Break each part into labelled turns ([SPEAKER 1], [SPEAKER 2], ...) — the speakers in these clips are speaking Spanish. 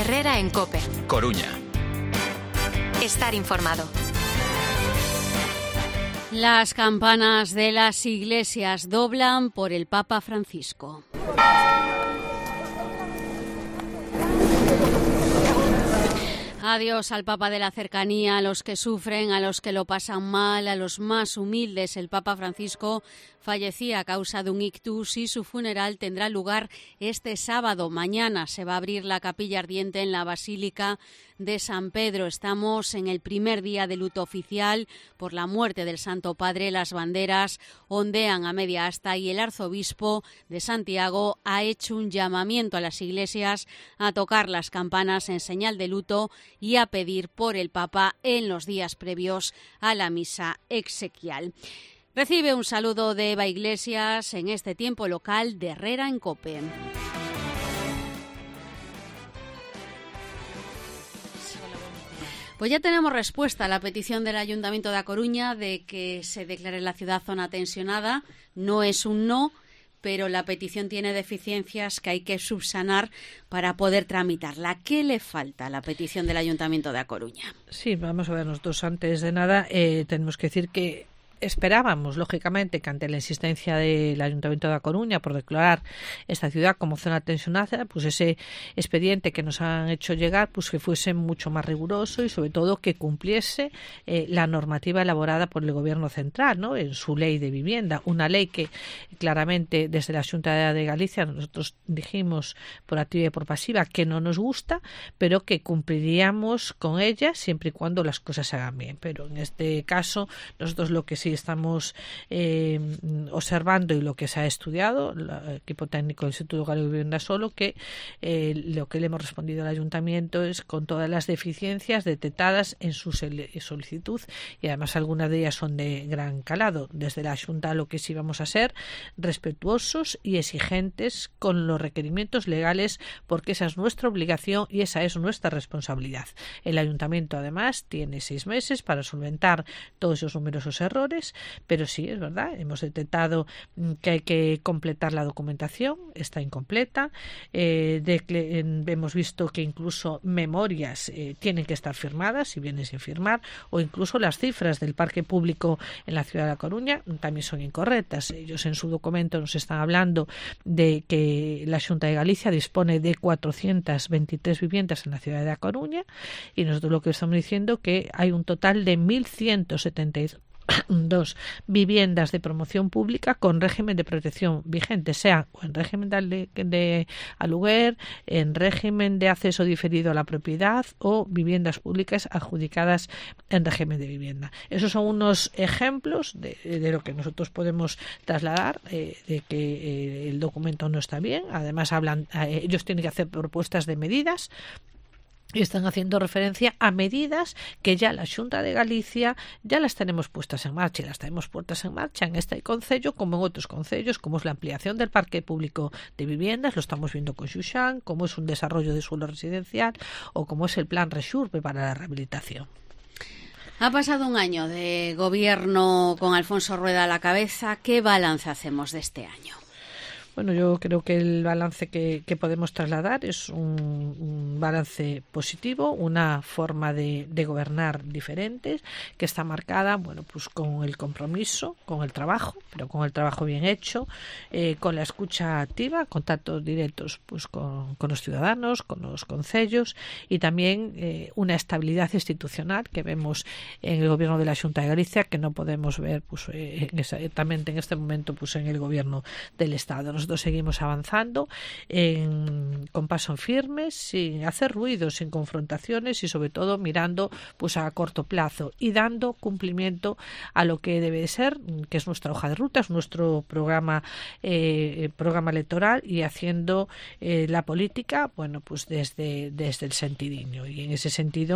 [SPEAKER 1] Herrera en COPE.
[SPEAKER 2] Coruña.
[SPEAKER 1] Estar informado.
[SPEAKER 3] Las campanas de las iglesias doblan por el Papa Francisco. Adiós al Papa de la cercanía, a los que sufren, a los que lo pasan mal, a los más humildes. El Papa Francisco fallecía a causa de un ictus y su funeral tendrá lugar este sábado. Mañana se va a abrir la capilla ardiente en la Basílica de San Pedro. Estamos en el primer día de luto oficial por la muerte del Santo Padre. Las banderas ondean a media asta y el arzobispo de Santiago ha hecho un llamamiento a las iglesias a tocar las campanas en señal de luto y a pedir por el Papa en los días previos a la misa exequial. Recibe un saludo de Eva Iglesias en este tiempo local de Herrera en COPE. Pues ya tenemos respuesta a la petición del Ayuntamiento de A Coruña de que se declare la ciudad zona tensionada. No es un no, pero la petición tiene deficiencias que hay que subsanar para poder tramitarla. ¿Qué le falta a la petición del Ayuntamiento de A Coruña?
[SPEAKER 4] Sí, vamos a ver, nosotros antes de nada tenemos que decir que esperábamos, lógicamente, que ante la insistencia del Ayuntamiento de A Coruña por declarar esta ciudad como zona tensionada, pues ese expediente que nos han hecho llegar, pues que fuese mucho más riguroso y sobre todo que cumpliese la normativa elaborada por el Gobierno central, ¿no?, en su ley de vivienda, una ley que claramente desde la Xunta de Galicia nosotros dijimos por activa y por pasiva que no nos gusta, pero que cumpliríamos con ella siempre y cuando las cosas se hagan bien. Pero en este caso nosotros lo que sí estamos observando y lo que se ha estudiado, el equipo técnico del Instituto Gallego de Vivienda solo, que lo que le hemos respondido al Ayuntamiento es con todas las deficiencias detectadas en su solicitud y además algunas de ellas son de gran calado. Desde la Xunta lo que sí vamos a ser respetuosos y exigentes con los requerimientos legales porque esa es nuestra obligación y esa es nuestra responsabilidad. El Ayuntamiento además tiene 6 meses para solventar todos esos numerosos errores, pero sí, es verdad, hemos detectado que hay que completar la documentación, está incompleta, hemos visto que incluso memorias tienen que estar firmadas, si vienen sin firmar, o incluso las cifras del parque público en la ciudad de A Coruña también son incorrectas. Ellos en su documento nos están hablando de que la Xunta de Galicia dispone de 423 viviendas en la ciudad de A Coruña y nosotros lo que estamos diciendo que hay un total de 1.172 viviendas de promoción pública con régimen de protección vigente, sea en régimen de aluguer, en régimen de acceso diferido a la propiedad o viviendas públicas adjudicadas en régimen de vivienda. Esos son unos ejemplos de lo que nosotros podemos trasladar, de que el documento no está bien. Además ellos tienen que hacer propuestas de medidas y están haciendo referencia a medidas que ya la Xunta de Galicia ya las tenemos puestas en marcha y las tenemos puestas en marcha en este concello como en otros concellos, como es la ampliación del parque público de viviendas, lo estamos viendo con Xuxán, como es un desarrollo de suelo residencial o como es el plan Rexurbe para la rehabilitación.
[SPEAKER 3] Ha pasado un año de gobierno con Alfonso Rueda a la cabeza. ¿Qué balance hacemos de este año?
[SPEAKER 4] Bueno, yo creo que el balance que podemos trasladar es un balance positivo, una forma de gobernar diferente, que está marcada, bueno, pues con el compromiso, con el trabajo, pero con el trabajo bien hecho, con la escucha activa, contactos directos pues con los ciudadanos, con los concellos y también una estabilidad institucional que vemos en el gobierno de la Xunta de Galicia que no podemos ver pues exactamente en este momento pues en el gobierno del Estado. Nosotros seguimos avanzando con paso firme, sin hacer ruido, sin confrontaciones y sobre todo mirando pues a corto plazo y dando cumplimiento a lo que debe de ser, que es nuestra hoja de ruta, es nuestro programa electoral y haciendo la política, bueno, pues desde el sentidiño y en ese sentido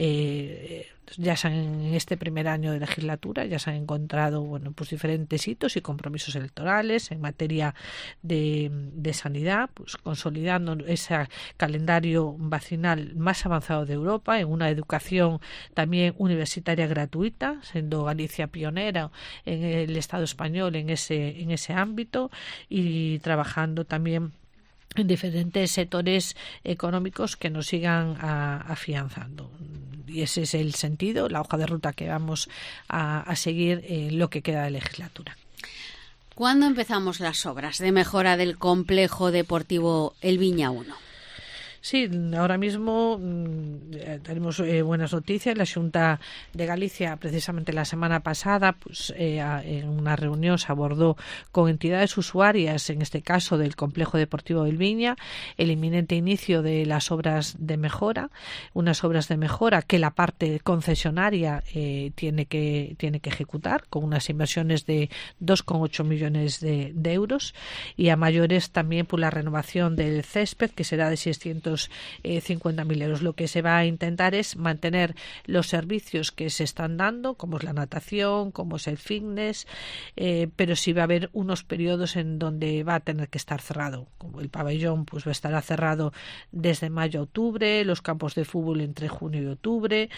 [SPEAKER 4] en este primer año de legislatura ya se han encontrado bueno pues diferentes hitos y compromisos electorales en materia de sanidad, pues consolidando ese calendario vacinal más avanzado de Europa, en una educación también universitaria gratuita, siendo Galicia pionera en el Estado español en ese ámbito y trabajando también en diferentes sectores económicos que nos sigan afianzando. Y ese es el sentido, la hoja de ruta que vamos a seguir en lo que queda de legislatura.
[SPEAKER 3] ¿Cuándo empezamos las obras de mejora del complejo deportivo El Viña 1?
[SPEAKER 4] Sí, ahora mismo tenemos buenas noticias. La Xunta de Galicia, precisamente la semana pasada, pues en una reunión se abordó con entidades usuarias, en este caso del complejo deportivo del Viña, el inminente inicio de las obras de mejora, unas obras de mejora que la parte concesionaria tiene que ejecutar, con unas inversiones de 2,8 millones de euros, y a mayores también por la renovación del césped, que será de 650.000 euros. Lo que se va a intentar es mantener los servicios que se están dando, como es la natación, como es el fitness, pero sí va a haber unos periodos en donde va a tener que estar cerrado. Como el pabellón pues estará cerrado desde mayo a octubre, los campos de fútbol entre junio y octubre,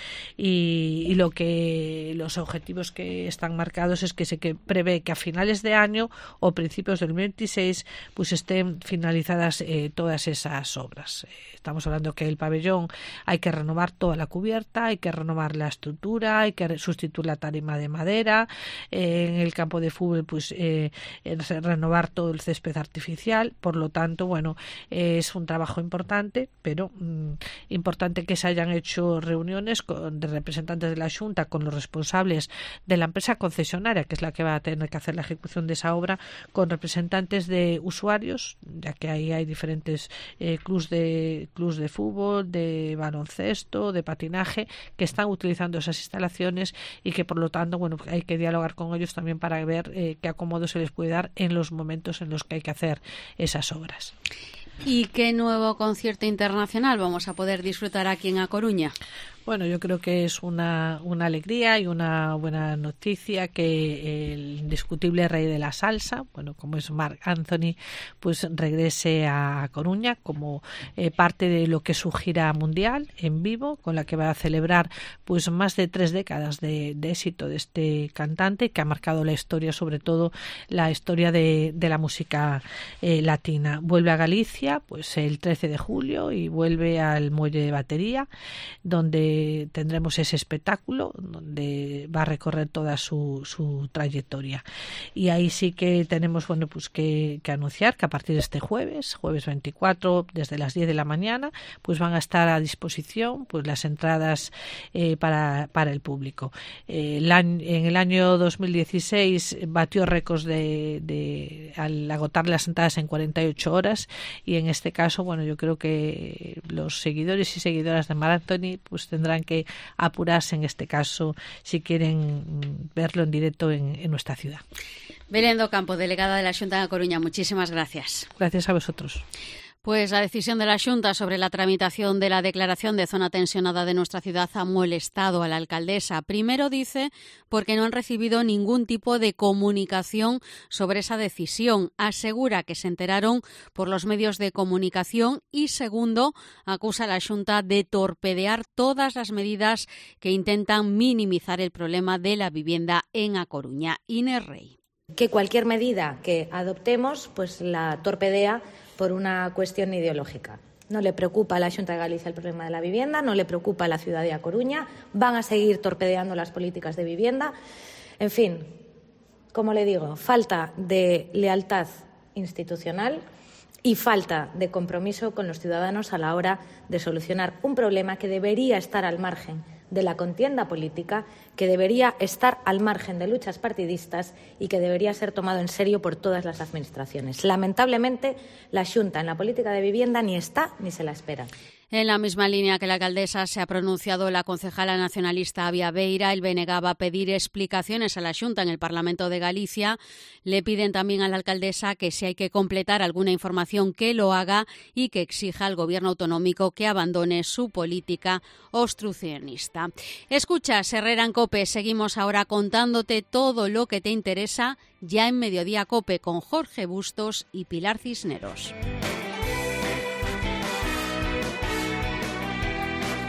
[SPEAKER 4] y los objetivos que están marcados es que se prevé que a finales de año o principios del 2026 pues estén finalizadas todas esas obras. Estamos hablando que el pabellón hay que renovar toda la cubierta, hay que renovar la estructura, hay que sustituir la tarima de madera, en el campo de fútbol pues renovar todo el césped artificial. Por lo tanto, bueno, es un trabajo importante, pero importante que se hayan hecho reuniones de representantes de la Xunta con los responsables de la empresa concesionaria, que es la que va a tener que hacer la ejecución de esa obra, con representantes de usuarios, ya que ahí hay diferentes clubs de fútbol, de baloncesto, de patinaje, que están utilizando esas instalaciones y que por lo tanto, bueno, hay que dialogar con ellos también para ver qué acomodo se les puede dar en los momentos en los que hay que hacer esas obras.
[SPEAKER 3] ¿Y qué nuevo concierto internacional vamos a poder disfrutar aquí en A Coruña?
[SPEAKER 4] Bueno, yo creo que es una alegría y una buena noticia que el indiscutible rey de la salsa, bueno, como es Marc Anthony, pues regrese a Coruña como parte de lo que es su gira mundial en vivo, con la que va a celebrar pues más de 3 décadas de éxito de este cantante, que ha marcado la historia, sobre todo la historia de la música latina. Vuelve a Galicia pues el 13 de julio y vuelve al Muelle de Batería, donde tendremos ese espectáculo donde va a recorrer toda su trayectoria. Y ahí sí que tenemos pues que anunciar que a partir de este jueves 24, desde las 10 de la mañana, pues van a estar a disposición pues las entradas para el público. En el año 2016 batió récords al agotar las entradas en 48 horas, y en este caso, bueno, yo creo que los seguidores y seguidoras de Marc Anthony pues tendrán que apurarse en este caso si quieren verlo en directo en nuestra ciudad.
[SPEAKER 3] Belén do Campo, delegada de la Xunta de Coruña, muchísimas gracias.
[SPEAKER 4] Gracias a vosotros.
[SPEAKER 3] Pues la decisión de la Xunta sobre la tramitación de la declaración de zona tensionada de nuestra ciudad ha molestado a la alcaldesa. Primero, dice, porque no han recibido ningún tipo de comunicación sobre esa decisión. Asegura que se enteraron por los medios de comunicación. Y segundo, acusa a la Xunta de torpedear todas las medidas que intentan minimizar el problema de la vivienda en A Coruña. Inés Rey.
[SPEAKER 2] Que cualquier medida que adoptemos pues la torpedea por una cuestión ideológica. No le preocupa a la Xunta de Galicia el problema de la vivienda, no le preocupa a la ciudad de A Coruña, van a seguir torpedeando las políticas de vivienda. En fin, como le digo, falta de lealtad institucional y falta de compromiso con los ciudadanos a la hora de solucionar un problema que debería estar al margen de la contienda política, que debería estar al margen de luchas partidistas y que debería ser tomado en serio por todas las administraciones. Lamentablemente, la Xunta en la política de vivienda ni está ni se la espera.
[SPEAKER 3] En la misma línea que la alcaldesa se ha pronunciado la concejala nacionalista Avia Beira. El BNG va a pedir explicaciones a la Xunta en el Parlamento de Galicia. Le piden también a la alcaldesa que si hay que completar alguna información que lo haga y que exija al Gobierno autonómico que abandone su política obstruccionista. Escuchas Herrera en COPE. Seguimos ahora contándote todo lo que te interesa ya en Mediodía COPE con Jorge Bustos y Pilar Cisneros.